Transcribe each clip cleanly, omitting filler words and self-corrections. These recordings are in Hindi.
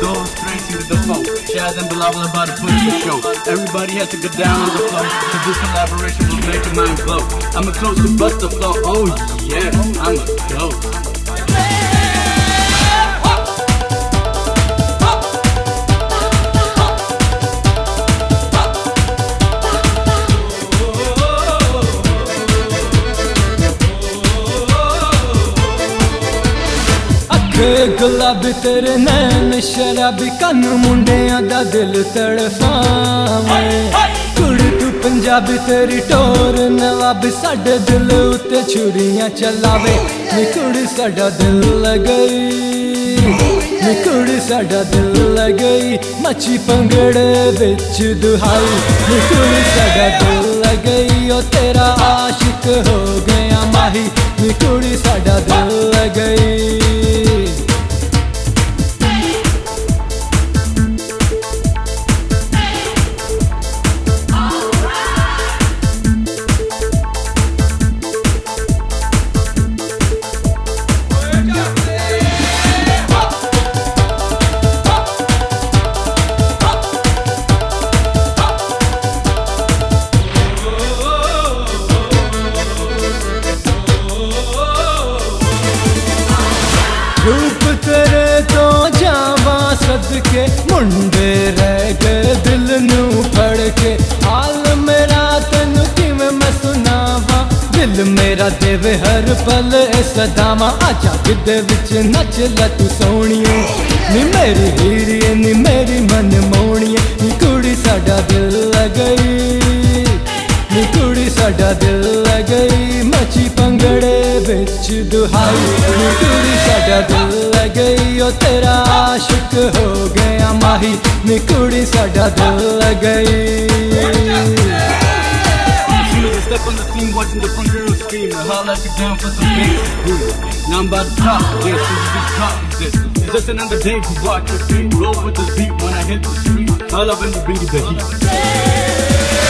go straight into the flow. Shaz and Bilal about to put the show. Everybody has to get down on the floor, so this collaboration will make your mind blow. I'm a close to bust the flow. Oh yeah, I'm a ghost. गुलाबी तेरे नैन शराबी कन मुंडियां दा दिल तड़फावे कुड़ी तू पंजाबी तेरी टोर नवाबी साडे दिल उत्ते छुरियां चलावे नी कुड़ी साडा दिल लगई नी कुड़ी साडा दिल लगई मची पंगड़े विच दुहाई नी कुड़ी साडा दिल लगई ओ तेरा आशिक हो गया माही नी कुड़ी साडा दिल लगई रूप तेरे तो जावा सदके मुंडे रह गए दिल नू फड़ के हाल मेरा तेनू किवें मैं सुनावा दिल मेरा देवे हर पल सदावा आजा गिद्दे विच नच लै तू सोहणिए नी मेरी हीरिए नी मेरी मन मोहणिए नी कुड़ी साडा दिल लगई नी कुड़ी साडा दिल लगई मची पंगड़े विच दुहाई नी कुड़ी साडा दिल लगई ओ तेरा आशिक हो गया माही नी कुड़ी साडा दिल लगई Step on the scene, watching the front girls scream and holler at you down for some beats. Now I'm about to talk again, so you just talk this. It's just another day to watch your feet. Roll with this beat when I hit the street. All up in the beat of the heat.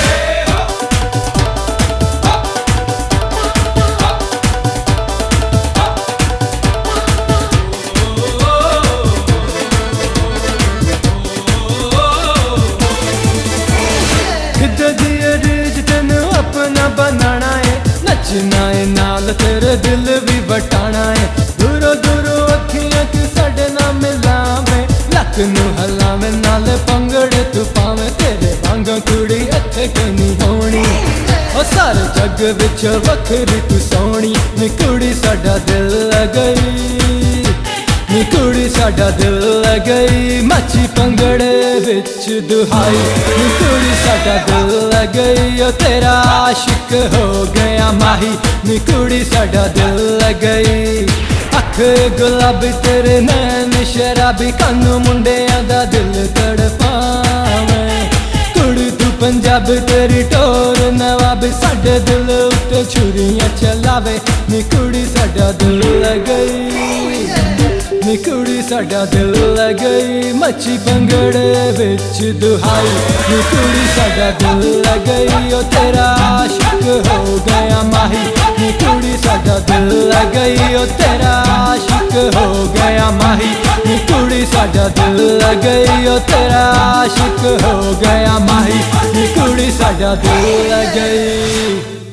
बनाना है नचना है नाल तेरे दिल भी बटाना है दूरों दूरों अखियां की साडे ना मिलावे लक नू हलावे नाल पंगड़े तू पावे तेरे वांग कुड़ी इत्थे कोई होनी ओ सारे जग विच वखरी तू सोहनी नी कुड़ी साडा दिल लगई नी कुड़ी साडा दिल लगई मची पंगड़े विच दुहाई नी कुड़ी साडा दिल लगई ओ तेरा आशिक हो गया माही नी कुड़ी साडा दिल लगई अख गुलाबी तेरे नैन शराबी कन मुंडियां दा दिल तड़पावे कुड़ी तू पंजाबी तेरी टोर नवाबी साडे दिल उत्ते छुरियां चलावे नी कुड़ी साडा दिल लगई नी कुड़ी साडा दिल लगई मची पंगड़े विच दुहाई नी कुड़ी साडा दिल लगई ओ तेरा आशिक हो गया माही नी कुड़ी साडा दिल लगई ओ तेरा आशिक हो गया माही नी कुड़ी साडा दिल लगई ओ तेरा आशिक हो गया माही नी कुड़ी साडा दिल लगई।